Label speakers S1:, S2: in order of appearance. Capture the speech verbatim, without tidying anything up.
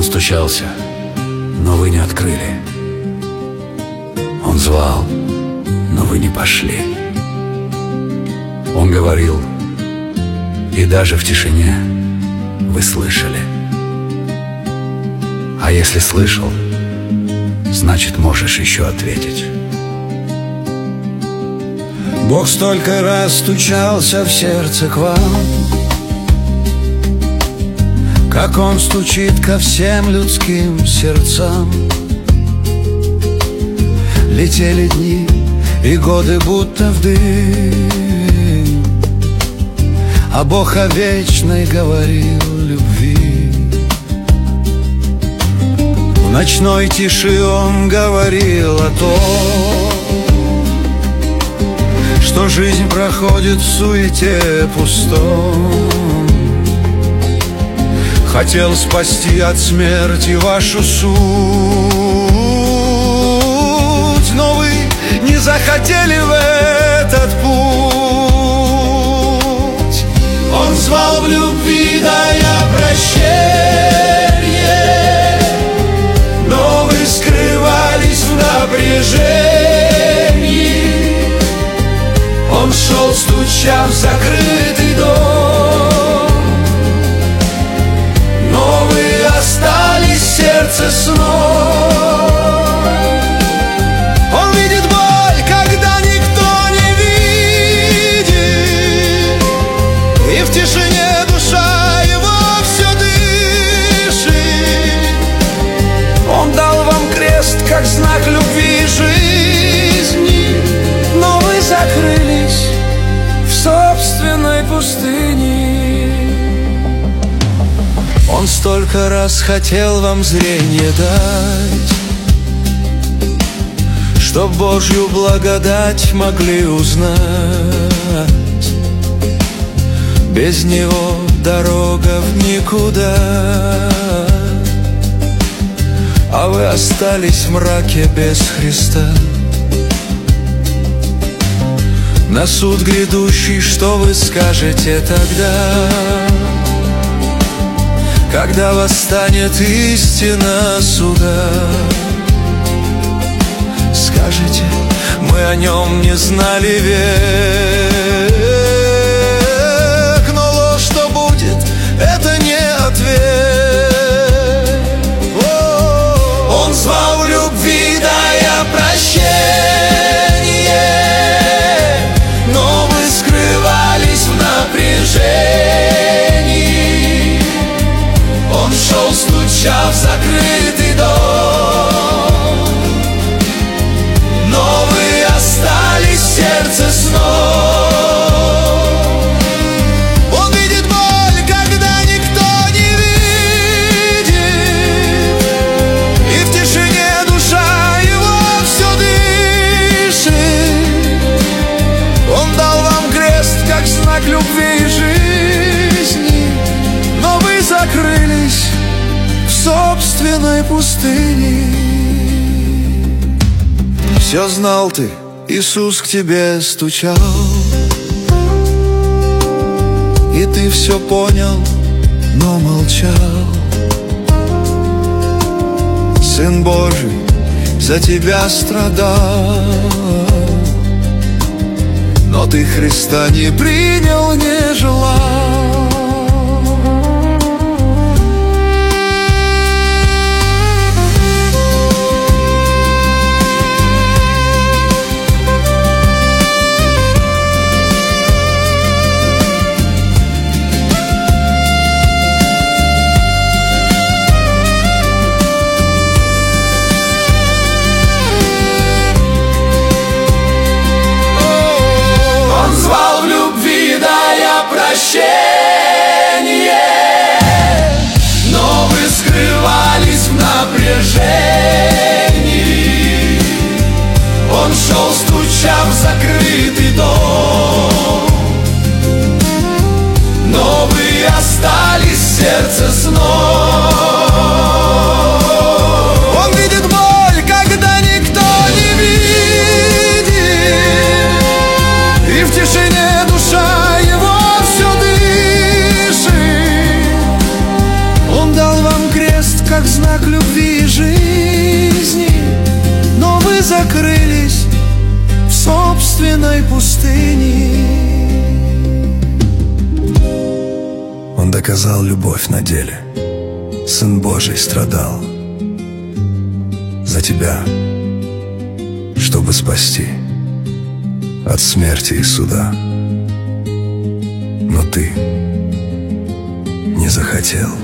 S1: Он стучался, но вы не открыли. Он звал, но вы не пошли. Он говорил, и даже в тишине вы слышали. А если слышал, значит, можешь еще ответить.
S2: Бог столько раз стучался в сердце к вам, как Он стучит ко всем людским сердцам. Летели дни и годы будто в дым, а Бог о вечной говорил любви. В ночной тиши Он говорил о том, что жизнь проходит в суете пустом. Хотел спасти от смерти вашу суть, но вы не захотели в этот путь. Он звал в любви, дая прощение, но вы скрывались в напряжении. Он шел, стуча в закрытый дом, но вы остались в сердце сном. Он видит боль, когда никто не видит, и в тишине душа его все дышит. Он дал вам крест, как знак любви жизни, но вы закрылись в собственной пустыне. Он столько раз хотел вам зрение дать, чтоб Божью благодать могли узнать. Без Него дорога в никуда, а вы остались в мраке без Христа. На суд грядущий, что вы скажете тогда, когда восстанет истина суда? Скажете, мы о нем не знали век, но ложь, что будет, это не ответ. Он звал в любви, дая прощение, но вы скрывались в напряжении. Он шел, стуча в закрытый дом, но вы остались в сердце сном. Он видит боль, когда никто не видит, и в тишине душа его все дышит. Он дал вам крест, как знак любви и жизни, но вы закрылись в собственной пустыне. Все знал ты, Иисус к тебе стучал, и ты все понял, но молчал. Сын Божий за тебя страдал, но ты Христа не принял, не желал. Но вы скрывались в напряжении. Он шел, стуча в закрытый дом, но вы остались в сердце сном. Он видит боль, когда никто не видит, и в тишине душа его все дышит. Он дал вам крест, как знак закрылись в собственной пустыне. Он доказал любовь на деле, Сын Божий страдал за тебя, чтобы спасти от смерти и суда. Но ты не захотел.